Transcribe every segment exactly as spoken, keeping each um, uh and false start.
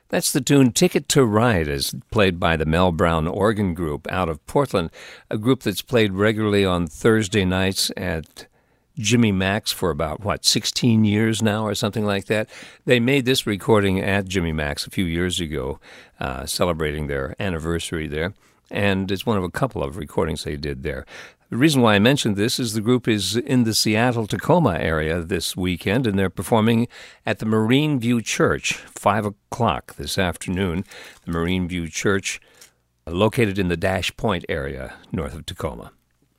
That's the tune Ticket to Ride, as played by the Mel Brown Organ Group out of Portland, a group that's played regularly on Thursday nights at Jimmy Mac's for about, what, sixteen years now or something like that. They made this recording at Jimmy Mac's a few years ago, uh, celebrating their anniversary there, and it's one of a couple of recordings they did there. The reason why I mentioned this is the group is in the Seattle-Tacoma area this weekend, and they're performing at the Marine View Church, five o'clock this afternoon. The Marine View Church, located in the Dash Point area north of Tacoma.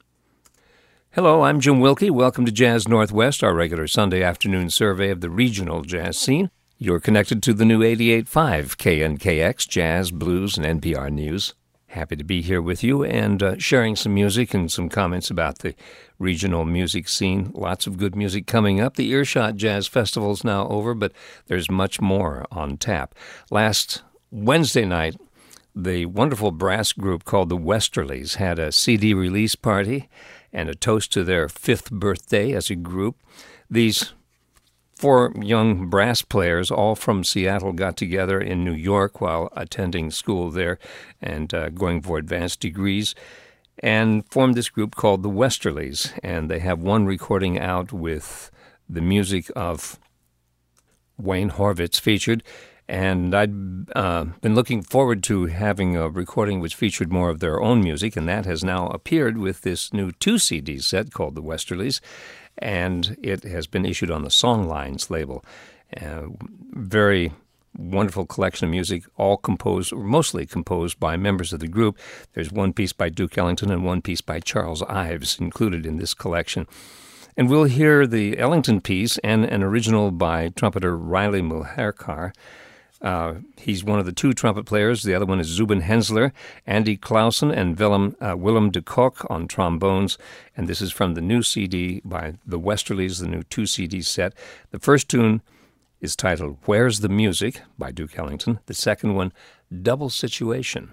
Hello, I'm Jim Wilkie. Welcome to Jazz Northwest, our regular Sunday afternoon survey of the regional jazz scene. You're connected to the new eighty-eight point five K N K X, Jazz, Blues, and N P R News. Happy to be here with you and uh, sharing some music and some comments about the regional music scene. Lots of good music coming up. The Earshot Jazz Festival is now over, but there's much more on tap. Last Wednesday night, the wonderful brass group called the Westerlies had a C D release party and a toast to their fifth birthday as a group. These four young brass players, all from Seattle, got together in New York while attending school there and uh, going for advanced degrees, and formed this group called the Westerlies. And they have one recording out with the music of Wayne Horvitz featured. And I'd uh, been looking forward to having a recording which featured more of their own music, and that has now appeared with this new two C D set called the Westerlies, and it has been issued on the Songlines label. Uh, very wonderful collection of music, all composed, or mostly composed by members of the group. There's one piece by Duke Ellington and one piece by Charles Ives included in this collection. And we'll hear the Ellington piece and an original by trumpeter Riley Mulherkar. Uh, he's one of the two trumpet players. The other one is Zubin Hensler, Andy Clausen, and Willem, uh, Willem de Kock on trombones. And this is from the new C D by the Westerlies, the new two C D set. The first tune is titled Where's the Music by Duke Ellington. The second one, Double Situation.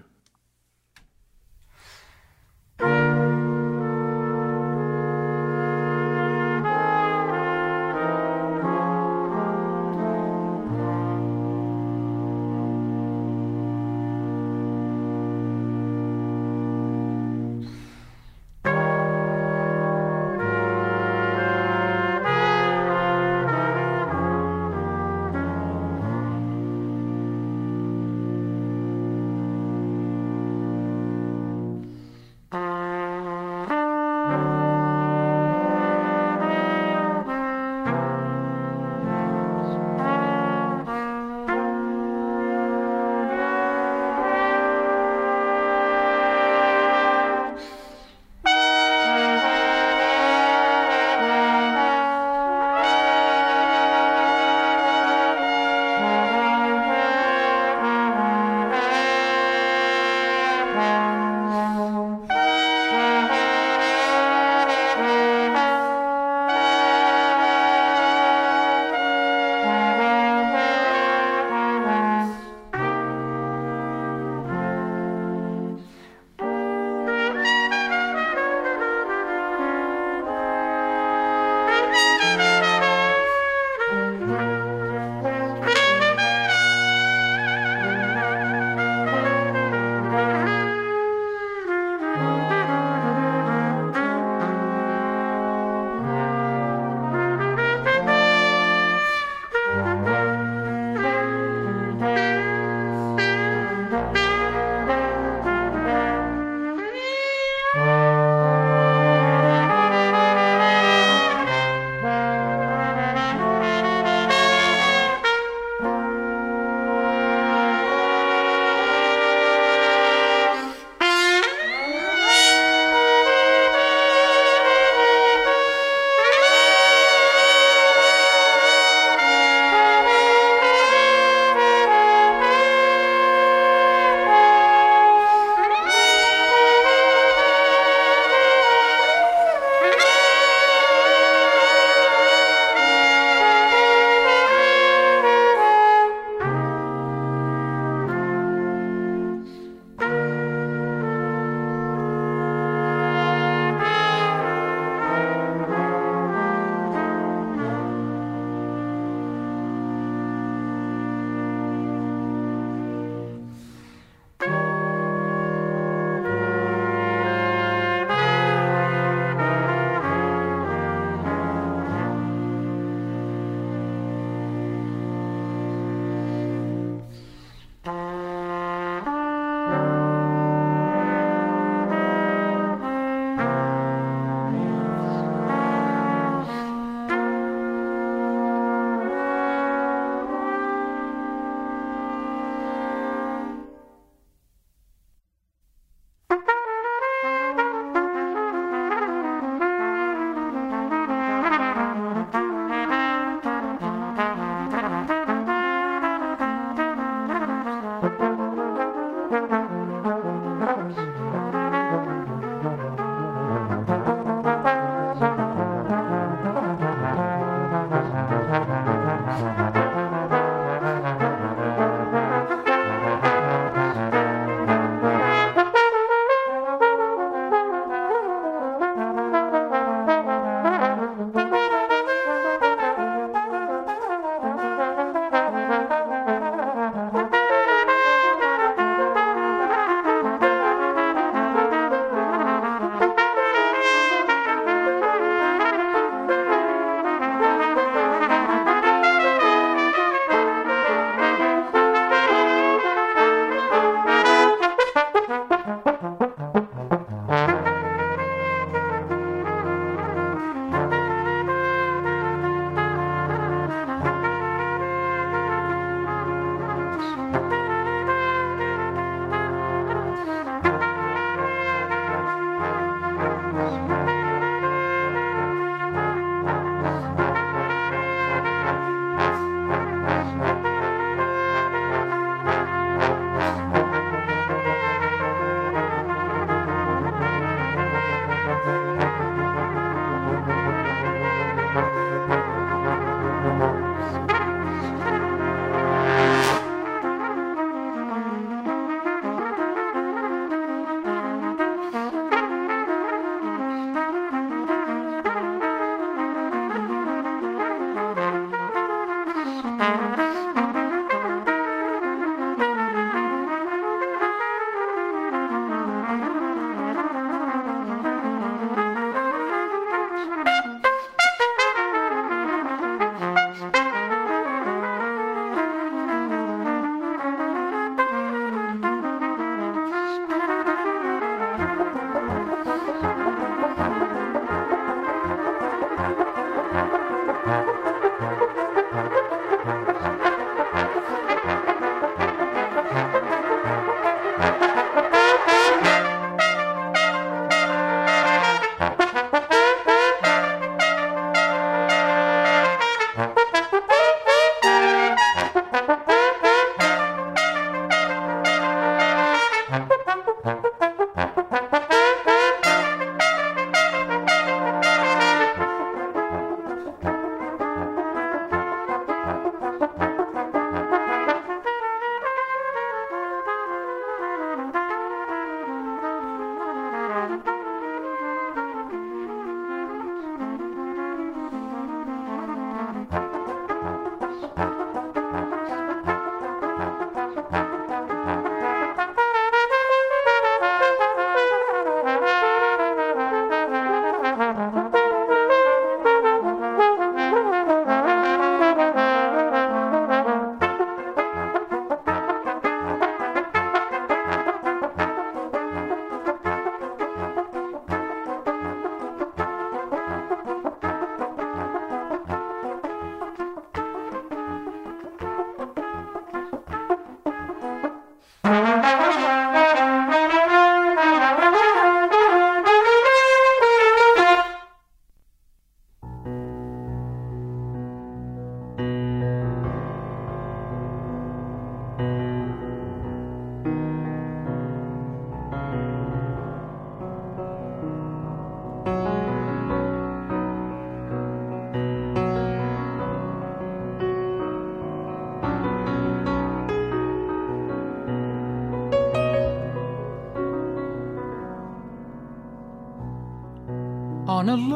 on a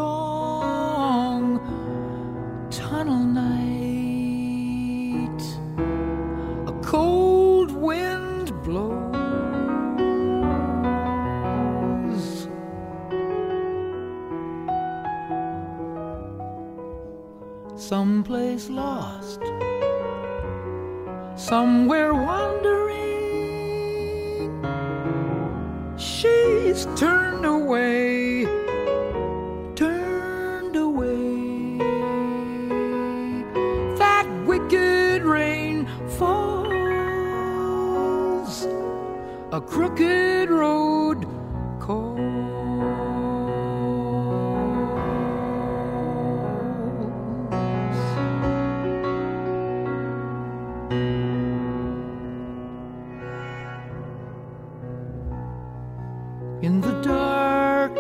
long tunnel night. A cold wind blows. Someplace lost, somewhere wandering. She's turned away, turned away. That wicked rain falls, a crooked road calls. in the dark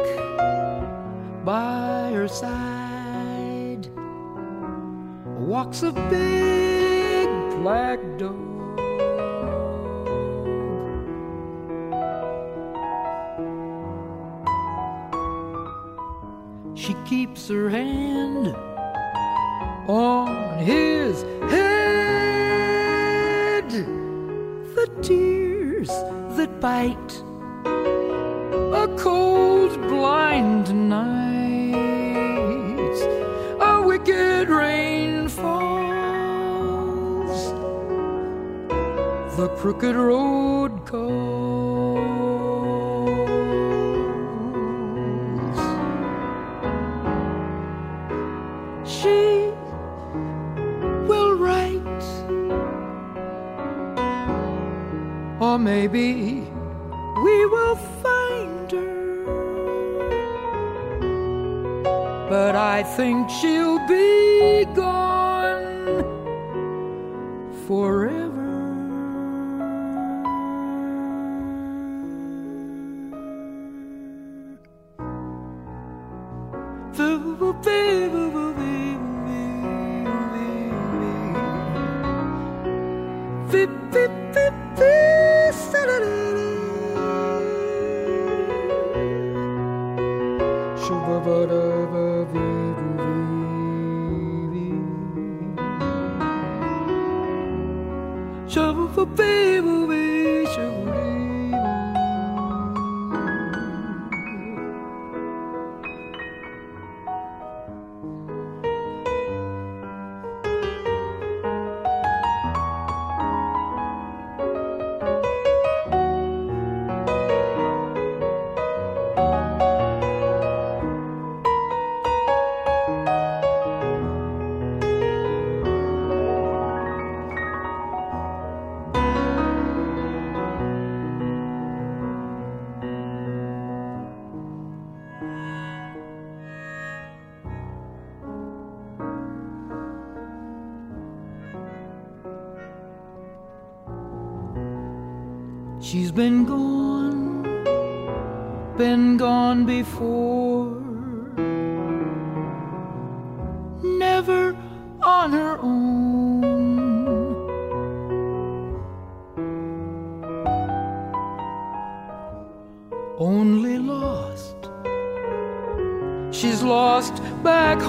by her side walks a big black dog. She keeps her hand on his head. The tears that bite, a cold blind night, a wicked rain falls, the crooked road calls. She will write, or maybe we will find her, but I think she'll be gone forever. She's been gone, been gone before, never on her own. Only lost, she's lost back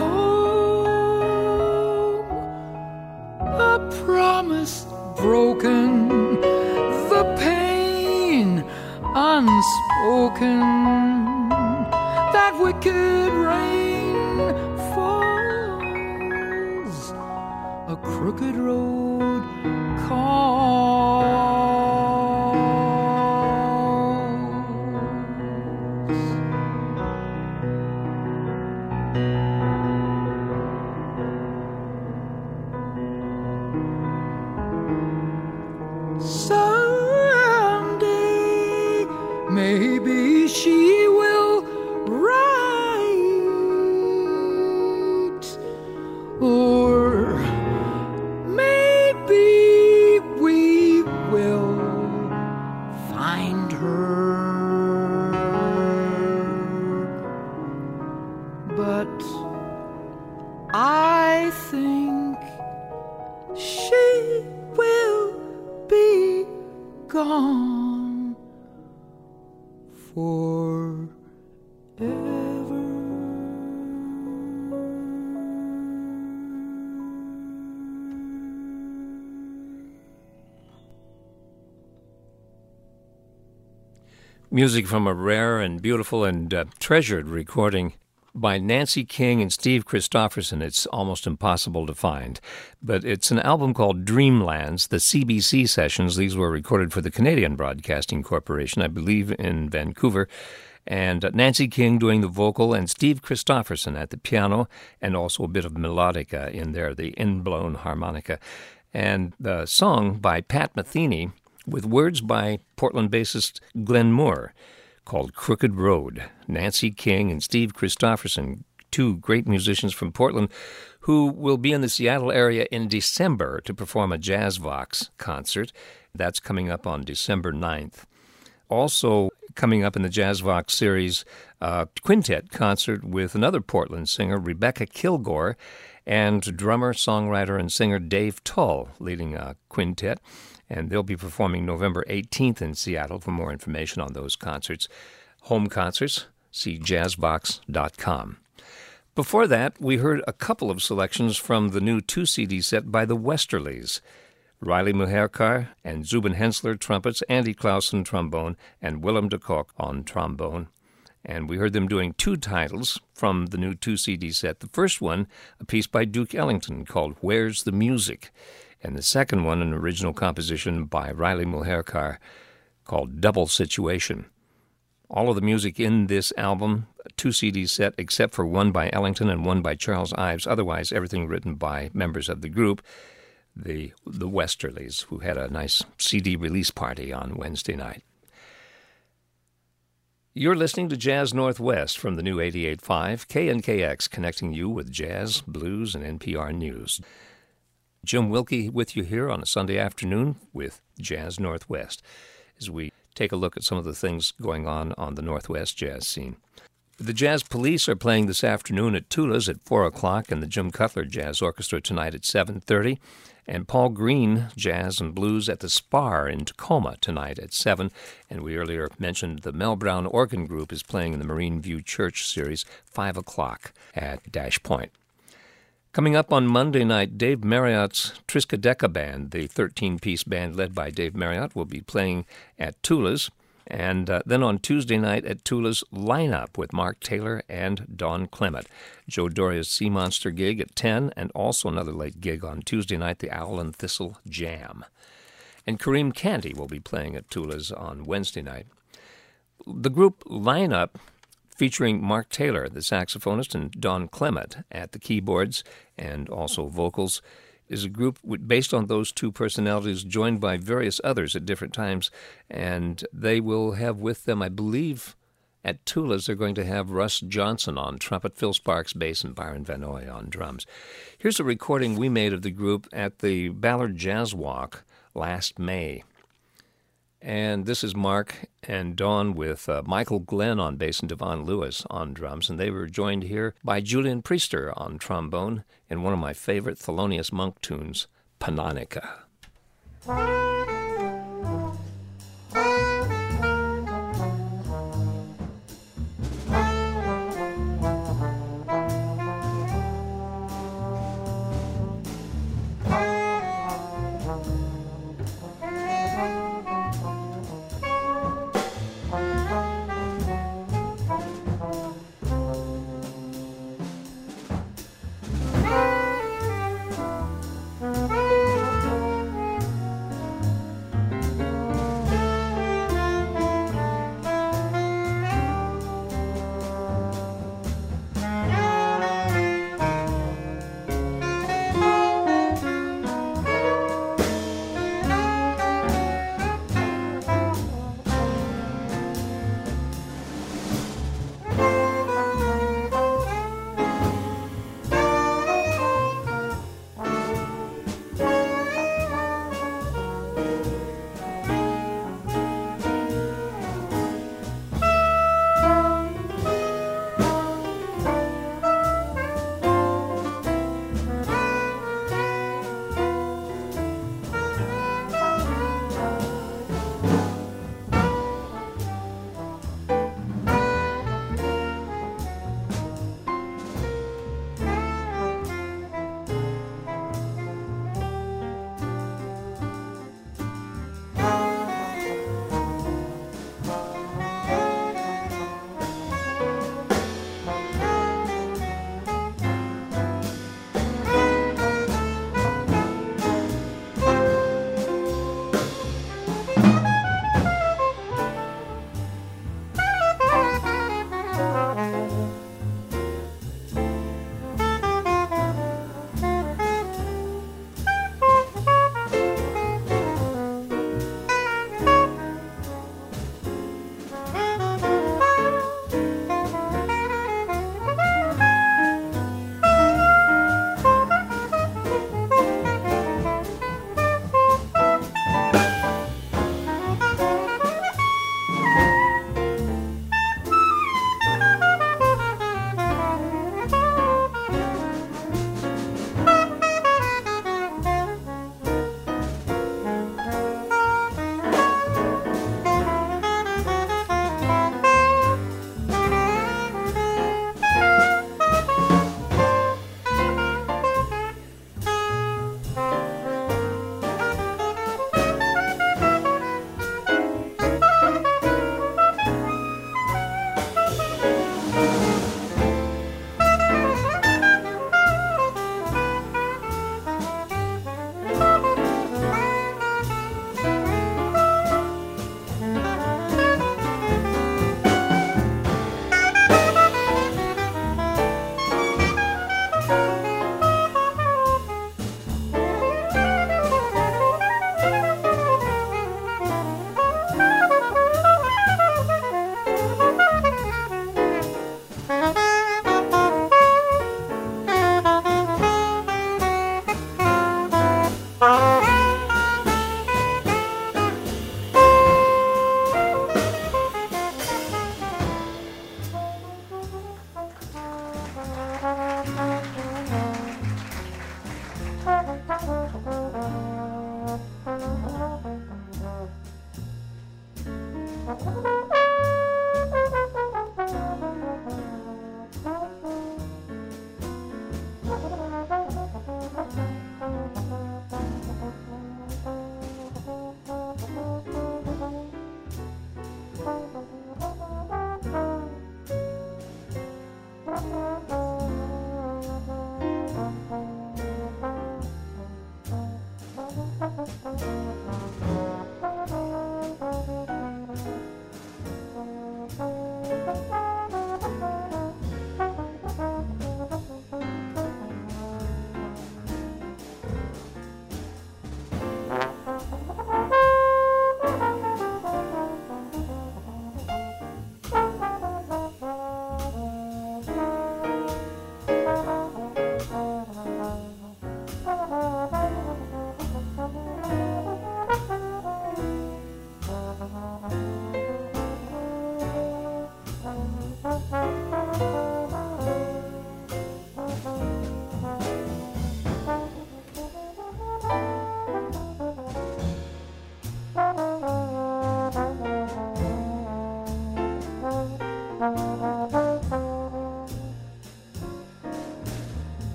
home. A promise broken, the pain unspoken, that wicked rain falls, a crooked road calls. Someday maybe she will write, or maybe we will find her, but I think she will be gone forever. Music from a rare and beautiful and uh, treasured recording by Nancy King and Steve Christofferson. It's almost impossible to find, but it's an album called Dreamlands, the C B C sessions. These were recorded for the Canadian Broadcasting Corporation, I believe in Vancouver, and uh, Nancy King doing the vocal and Steve Christofferson at the piano, and also a bit of melodica in there, the in-blown harmonica. And the song by Pat Metheny with words by Portland bassist Glenn Moore, called Crooked Road. Nancy King and Steve Christofferson, two great musicians from Portland, who will be in the Seattle area in December to perform a Jazz Vox concert. That's coming up on December ninth. also coming up in the JazzVox series, a quintet concert with another Portland singer, Rebecca Kilgore, and drummer, songwriter, and singer Dave Tull leading a quintet. And they'll be performing November eighteenth in Seattle. For more information on those concerts, home concerts, see jazzbox dot com. Before that, we heard a couple of selections from the new two-C D set by the Westerlies. Riley Mujerkar and Zubin Hensler, trumpets, Andy Clausen, trombone, and Willem de Kock on trombone. And we heard them doing two titles from the new two-C D set. The first one, a piece by Duke Ellington called Where's the Music? And the second one, an original composition by Riley Mujerkar called Double Situation. All of the music in this album, a two-C D set, except for one by Ellington and one by Charles Ives. Otherwise, everything written by members of the group, the the Westerlies, who had a nice C D release party on Wednesday night. You're listening to Jazz Northwest from the new eighty-eight point five K N K X, connecting you with jazz, blues, and N P R news. Jim Wilkie with you here on a Sunday afternoon with Jazz Northwest, as we take a look at some of the things going on on the Northwest jazz scene. The Jazz Police are playing this afternoon at Tula's at four o'clock, and the Jim Cutler Jazz Orchestra tonight at seven thirty, and Paul Green Jazz and Blues at the Spar in Tacoma tonight at seven, and we earlier mentioned the Mel Brown Organ Group is playing in the Marine View Church series, five o'clock at Dash Point. Coming up on Monday night, Dave Marriott's Triskaideka Band, the thirteen-piece band led by Dave Marriott, will be playing at Tula's. And uh, then on Tuesday night at Tula's, Lineup with Mark Taylor and Don Clement. Joe Doria's Sea Monster gig at ten, and also another late gig on Tuesday night, the Owl and Thistle Jam. And Kareem Canty will be playing at Tula's on Wednesday night. The group Lineup, featuring Mark Taylor, the saxophonist, and Don Clement at the keyboards and also vocals, is a group based on those two personalities, joined by various others at different times, and they will have with them, I believe, at Tula's, they're going to have Russ Johnson on trumpet, Phil Sparks bass, and Byron Van Noy on drums. Here's a recording we made of the group at the Ballard Jazz Walk last May. And this is Mark and Dawn with uh, Michael Glenn on bass and Devon Lewis on drums. And they were joined here by Julian Priester on trombone in one of my favorite Thelonious Monk tunes, Panonica.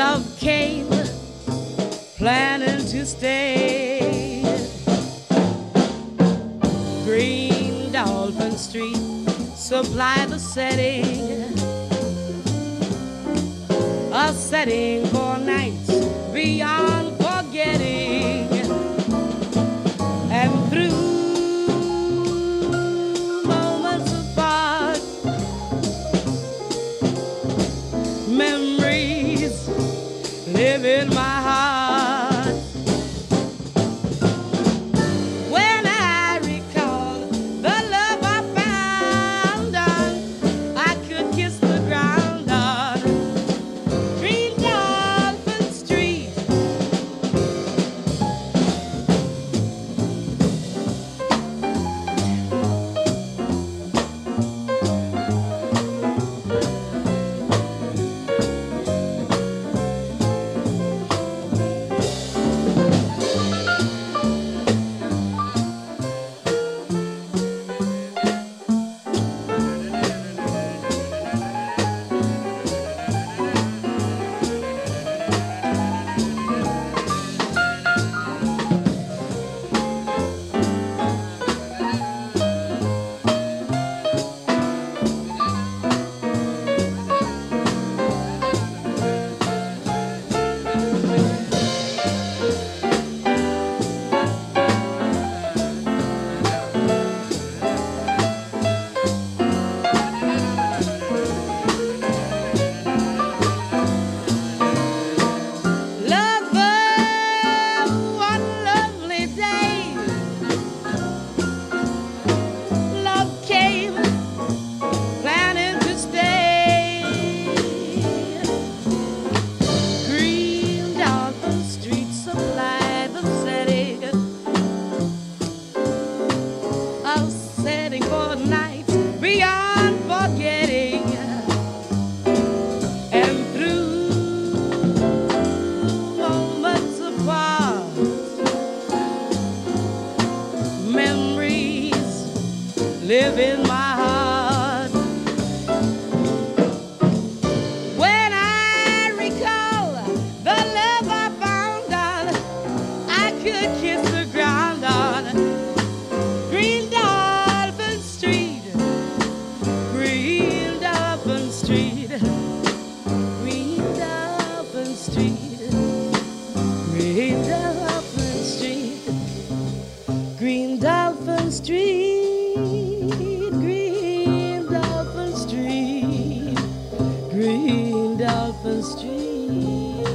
Love came, planning to stay. Green Dolphin Street supply the setting, a setting for nights beyond forgetting. And through moments apart, memories live in my heart. When I recall the love I found on, I could kiss the ground on Green Dolphin Street. Live in my heart. When I recall the love I found on, I could kiss the ground on Green Dolphin Street. Green Dolphin Street. Green Dolphin Street. Green Dolphin Street. Green Dolphin Street. Green Dolphin Street.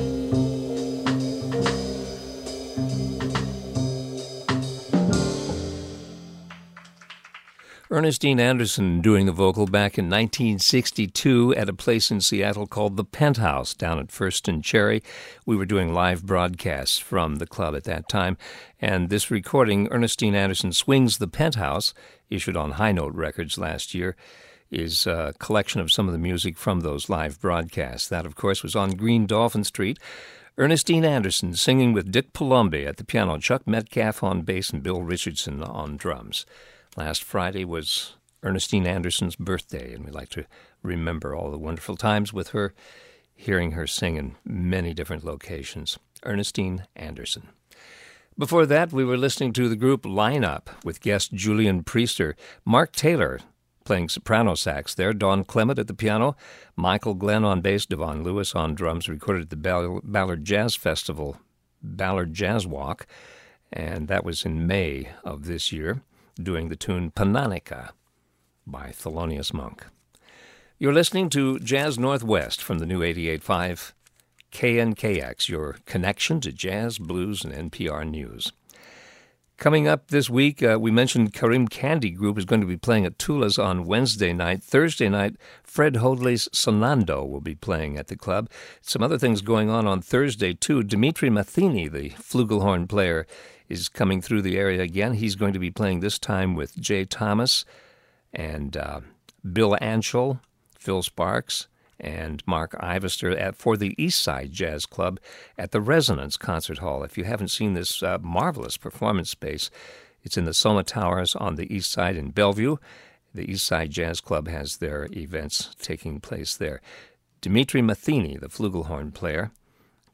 Ernestine Anderson doing the vocal back in nineteen sixty-two at a place in Seattle called the Penthouse down at First and Cherry. We were doing live broadcasts from the club at that time, and this recording, Ernestine Anderson Swings the Penthouse, issued on High Note Records last year, is a collection of some of the music from those live broadcasts. That, of course, was on Green Dolphin Street. Ernestine Anderson singing with Dick Palumbi at the piano, Chuck Metcalf on bass, and Bill Richardson on drums. Last Friday was Ernestine Anderson's birthday, and we like to remember all the wonderful times with her, hearing her sing in many different locations. Ernestine Anderson. Before that, we were listening to the group Line Up with guest Julian Priester, Mark Taylor playing soprano sax there, Don Clement at the piano, Michael Glenn on bass, Devon Lewis on drums, recorded at the Ball- Ballard Jazz Festival, Ballard Jazz Walk, and that was in May of this year, doing the tune Pananica by Thelonious Monk. You're listening to Jazz Northwest from the new eighty-eight point five K N K X, your connection to jazz, blues, and N P R News. Coming up this week, uh, we mentioned Karim Candy Group is going to be playing at Tula's on Wednesday night. Thursday night, Fred Hoadley's Sonando will be playing at the club. Some other things going on on Thursday, too. Dimitri Matheny, the flugelhorn player, is coming through the area again. He's going to be playing this time with Jay Thomas and uh, Bill Anschel, Phil Sparks, and Mark Ivester at, for the East Side Jazz Club at the Resonance Concert Hall. If you haven't seen this uh, marvelous performance space, it's in the Soma Towers on the East Side in Bellevue. The East Side Jazz Club has their events taking place there. Dimitri Matheny, the flugelhorn player,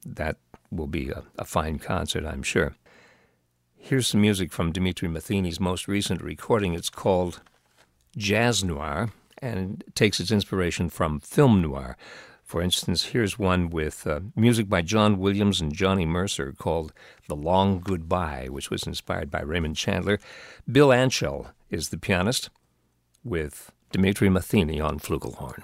that will be a, a fine concert, I'm sure. Here's some music from Dimitri Matheni's most recent recording. It's called Jazz Noir, and it takes its inspiration from film noir. For instance, here's one with uh, music by John Williams and Johnny Mercer called The Long Goodbye, which was inspired by Raymond Chandler. Bill Anshel is the pianist, with Dimitri Matheny on flugelhorn.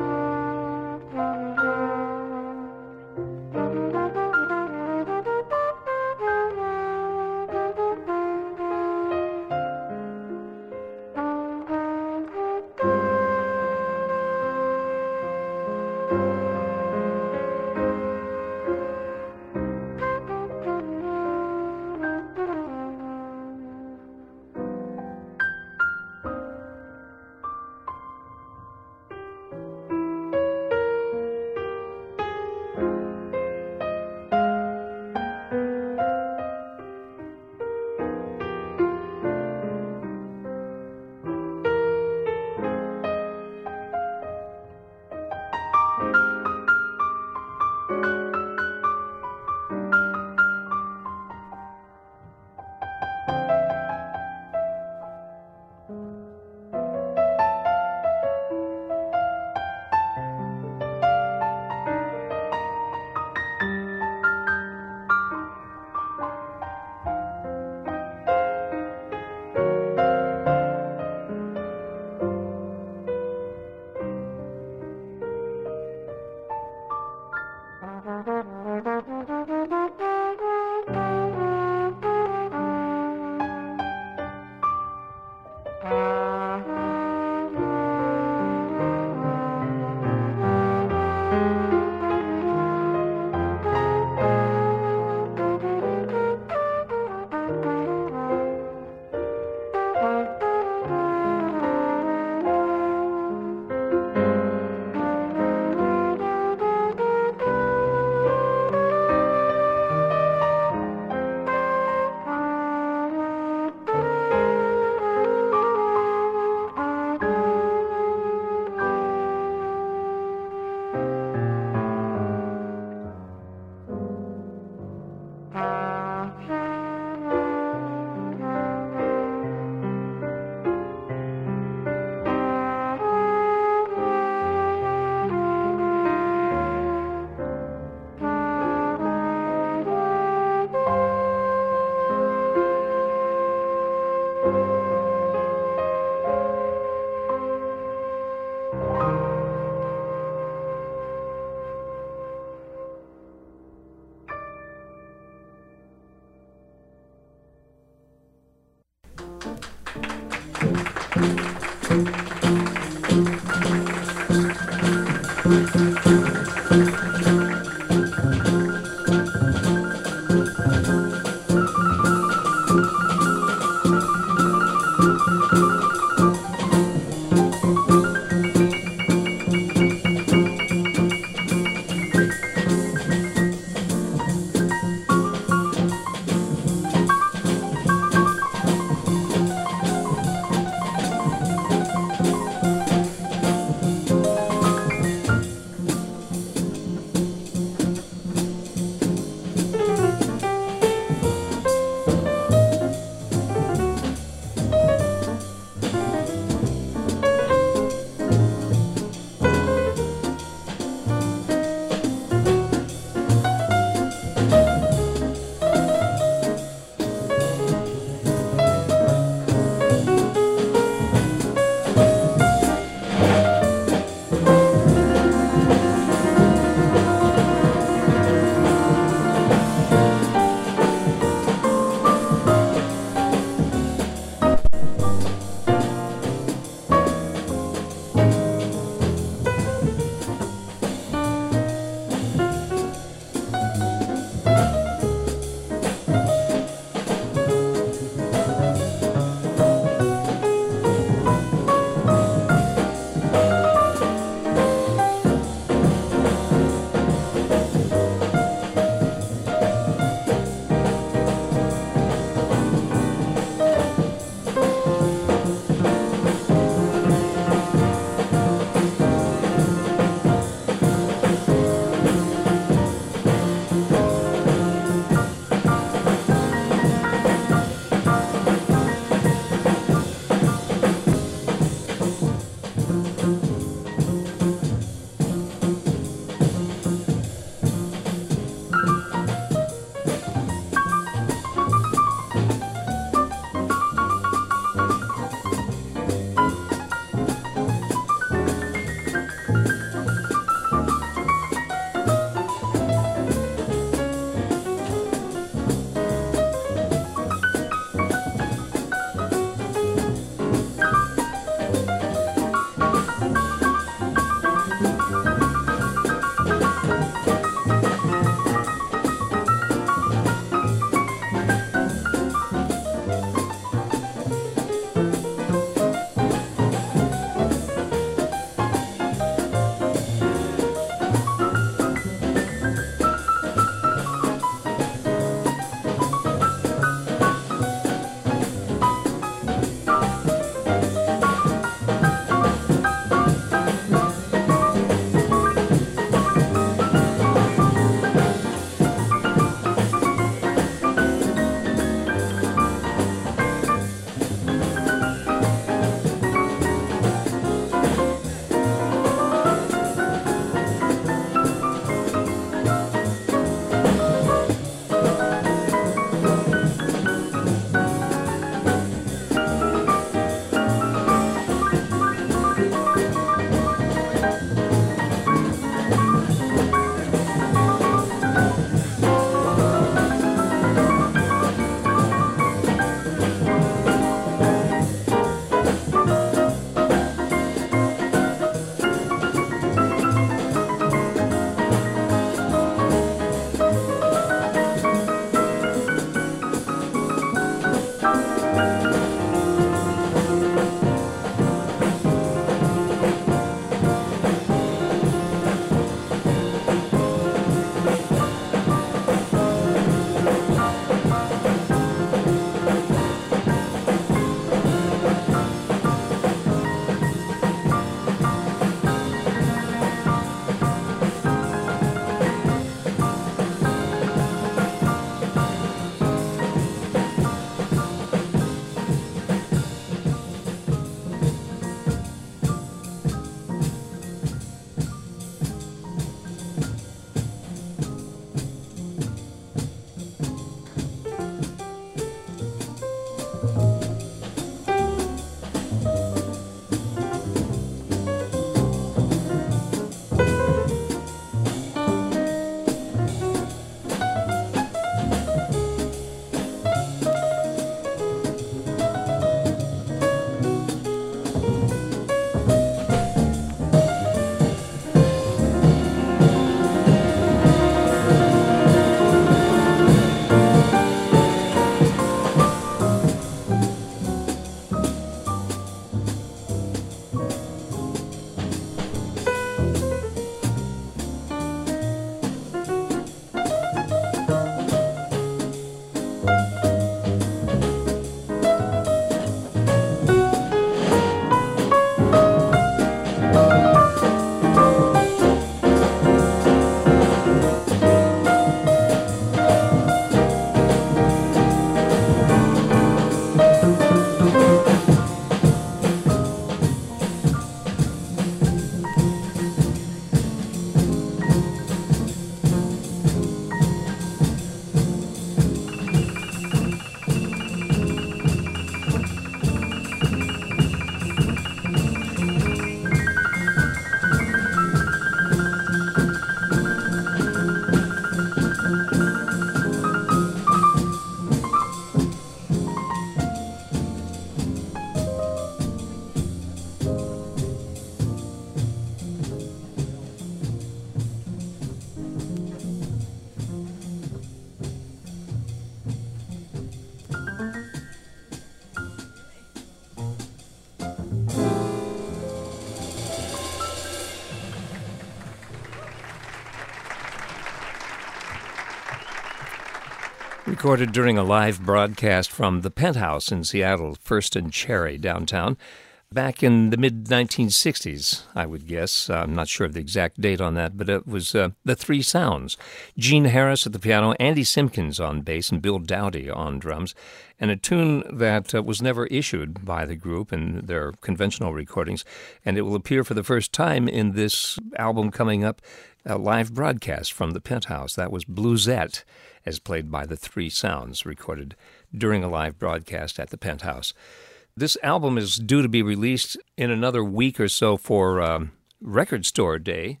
Recorded during a live broadcast from the Penthouse in Seattle, First and Cherry downtown, back in the mid nineteen sixties, I would guess. I'm not sure of the exact date on that, but it was uh, the Three Sounds. Gene Harris at the piano, Andy Simpkins on bass, and Bill Dowdy on drums, and a tune that uh, was never issued by the group in their conventional recordings, and it will appear for the first time in this album coming up, a live broadcast from the Penthouse. That was Bluesette, as played by the Three Sounds, recorded during a live broadcast at the Penthouse. This album is due to be released in another week or so for um, Record Store Day.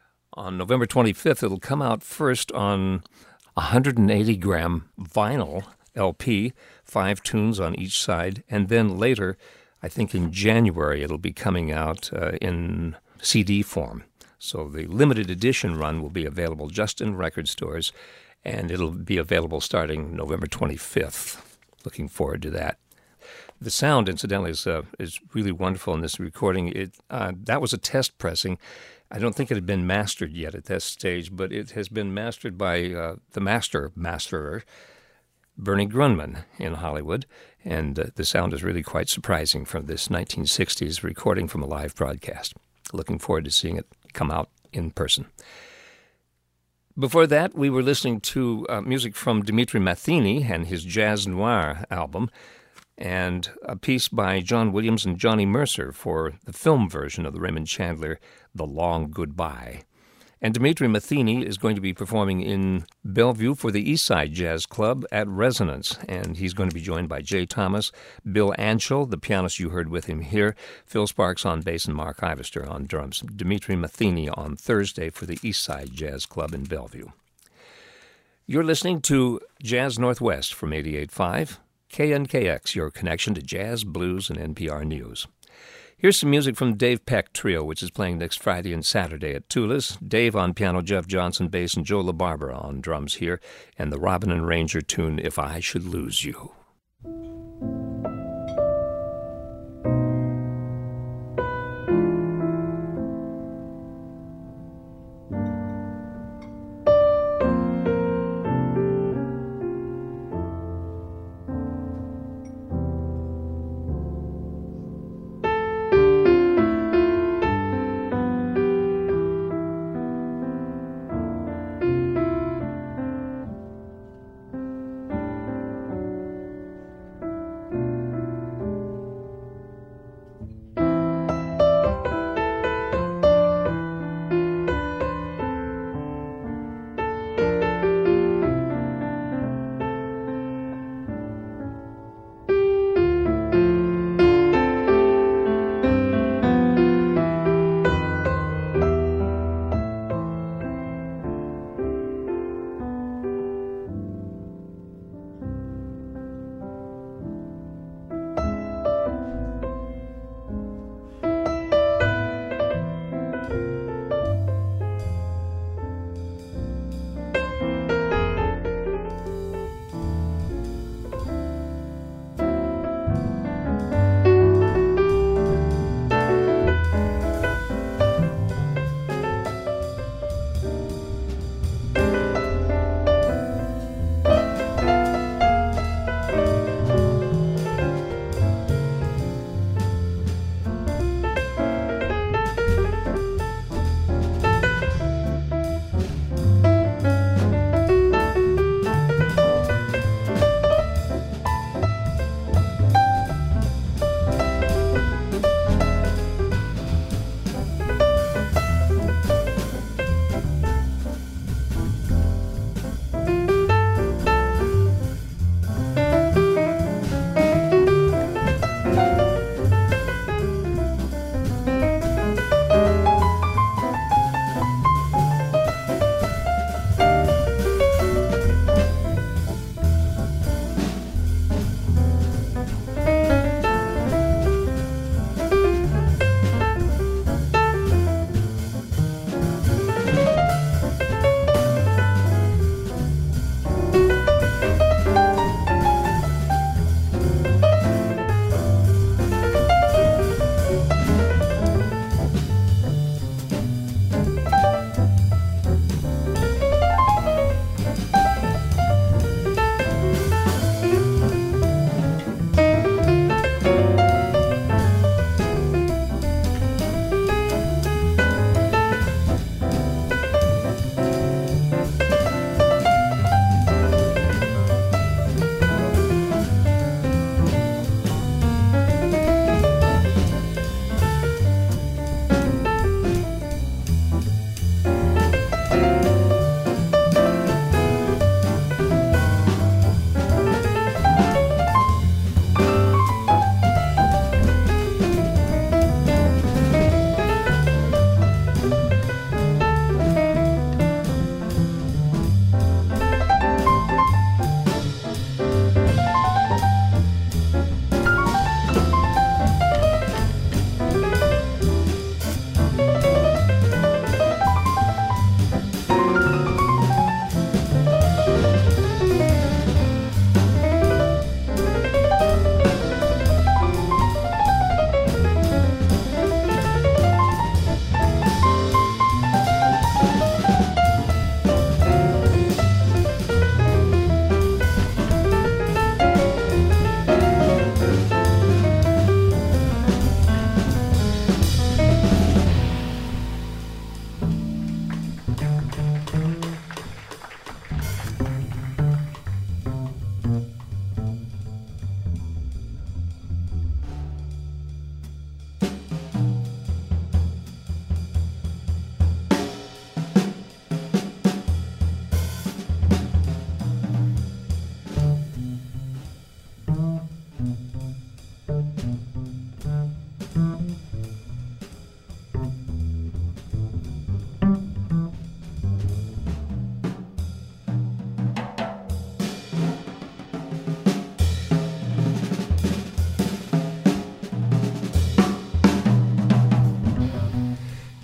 On November twenty-fifth, it'll come out first on one hundred eighty gram vinyl L P, five tunes on each side, and then later, I think in January, it'll be coming out uh, in C D form. So the limited edition run will be available just in record stores, and it'll be available starting November twenty-fifth. Looking forward to that. The sound, incidentally, is uh, is really wonderful in this recording. It uh, that was a test pressing. I don't think it had been mastered yet at this stage, but it has been mastered by uh, the master masterer, Bernie Grunman in Hollywood, and uh, the sound is really quite surprising from this nineteen sixties recording from a live broadcast. Looking forward to seeing it come out in person. Before that, we were listening to uh, music from Dimitri Matheny and his Jazz Noir album, and a piece by John Williams and Johnny Mercer for the film version of the Raymond Chandler, The Long Goodbye. And Dimitri Matheny is going to be performing in Bellevue for the Eastside Jazz Club at Resonance, and he's going to be joined by Jay Thomas, Bill Anschel, the pianist you heard with him here, Phil Sparks on bass, and Mark Ivester on drums. Dimitri Matheny on Thursday for the Eastside Jazz Club in Bellevue. You're listening to Jazz Northwest from eighty-eight point five, K N K X, your connection to jazz, blues, and N P R News. Here's some music from Dave Peck Trio, which is playing next Friday and Saturday at Tula's. Dave on piano, Jeff Johnson bass, and Joe LaBarbera on drums here, and the Robin and Ranger tune, If I Should Lose You.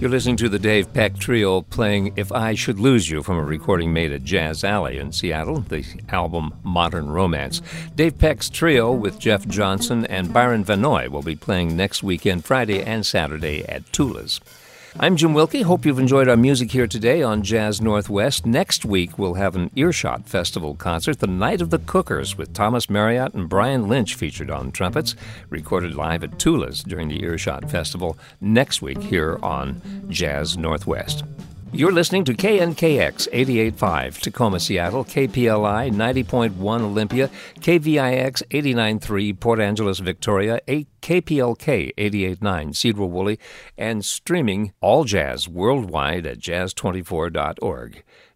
You're listening to the Dave Peck Trio playing If I Should Lose You from a recording made at Jazz Alley in Seattle, the album Modern Romance. Dave Peck's Trio with Jeff Johnson and Byron Vanoy will be playing next weekend, Friday and Saturday at Tula's. I'm Jim Wilkie. Hope you've enjoyed our music here today on Jazz Northwest. Next week, we'll have an Earshot Festival concert, The Night of the Cookers, with Thomas Marriott and Brian Lynch featured on trumpets, recorded live at Tula's during the Earshot Festival next week here on Jazz Northwest. You're listening to K N K X eighty-eight point five, Tacoma, Seattle, K P L I ninety point one, Olympia, K V I X eighty-nine point three, Port Angeles, Victoria, K P L K eighty-eight point nine, Cedar Woolley, and streaming all jazz worldwide at jazz twenty-four dot org.